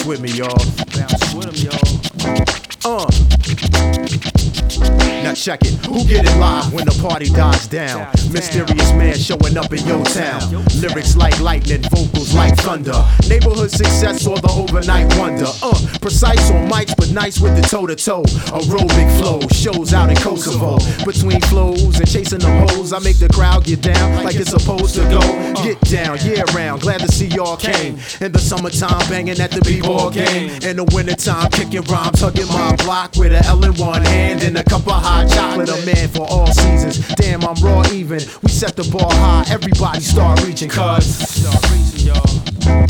bounce with me, y'all. Bounce with 'em, y'all. Now check it, who get it live when the party dies down? Mysterious man showing up in your town. Lyrics like lightning, vocals like thunder. Neighborhood success or the overnight wonder. Precise on mics but nice with the toe-to-toe. Aerobic flow, shows out in Kosovo. Between flows and chasing them hoes, I make the crowd get down like it's supposed to go. Get down, year round, glad to see y'all came. In the summertime, banging at the b-ball game. In the wintertime, kicking rhymes, hugging my block with an L in one hand and a cup of hot chocolate. A man for all seasons. Damn, I'm raw even. We set the bar high, everybody start reaching. Cause Start reaching, y'all.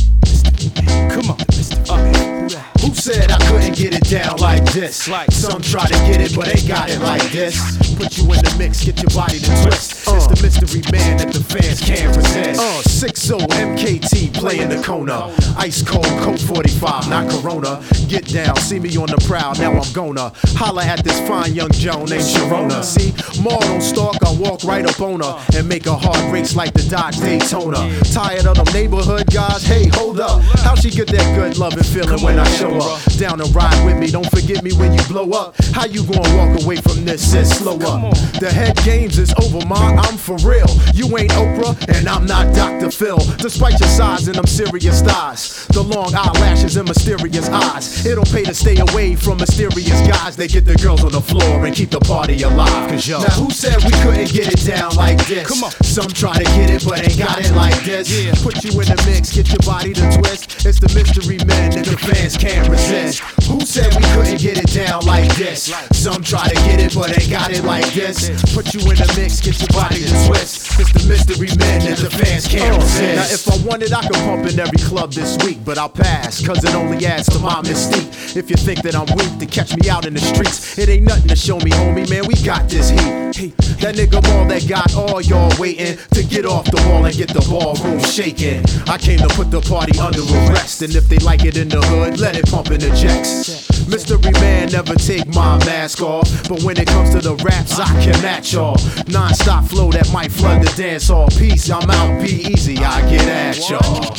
Come on, who said I couldn't get it down like this? Some try to get it, but ain't got it like this. Put you in the mix, get your body to twist. It's the mystery man that the fans can't resist. 6-0 MKT playing the Kona. Ice cold, Coke 45, not Corona. Get down, see me on the prowl, now I'm gonna holla at this fine young Joan named Sharona. See, more don't stalk, I walk right up on her and make a hard race like the Dodge Daytona. Tired of them neighborhood guys, hey, hold up. How she get that good loving feeling when I show up? Down and ride with me, don't forget me when you blow up. How you gonna walk away from this? Says slow up. The head games is over, ma, I'm for real. You ain't Oprah and I'm not Dr. Phil. Despite your size and them serious thighs, the long eyelashes and mysterious eyes, it don't pay to stay away from mysterious guys. They get the girls on the floor and keep the party alive. Cause yo, now who said we couldn't get it down like this? Come on. Some try to get it but ain't got it like this. Put you in the mix, get your body to twist. It's the mystery men that the fans can't resist. Who said we couldn't get it down like this? Some try to get it but ain't got it like this. Put you in the mix, get your body to twist. It's the mystery men that the fans can't resist. Now if I wanted I could pump in every club this week, but I'll pass cause it only adds to my mystique. If you think that I'm weak to catch me out in the streets, it ain't nothing to show me, homie, man, we got this heat. That nigga Maul that got all y'all waiting to get off the wall and get the ballroom shaking. I came to put the party under arrest, and if they like it in the hood, let it pump in the jacks. Mystery man never take my mask off, but when it comes to the raps, I can match y'all. Non-stop flow that might flood the dance hall. Peace, I'm out, be easy, I get at y'all.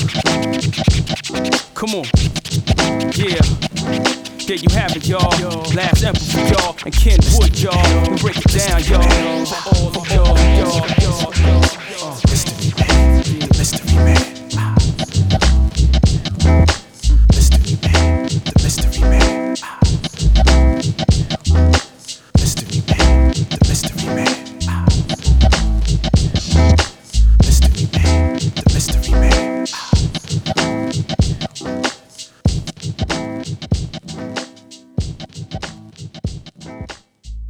Come on. Yeah. There you have it, y'all. Last Emperor, y'all, and Ken Wood, y'all. We break it down, y'all. For all of y'all. Mystery man, the mystery man.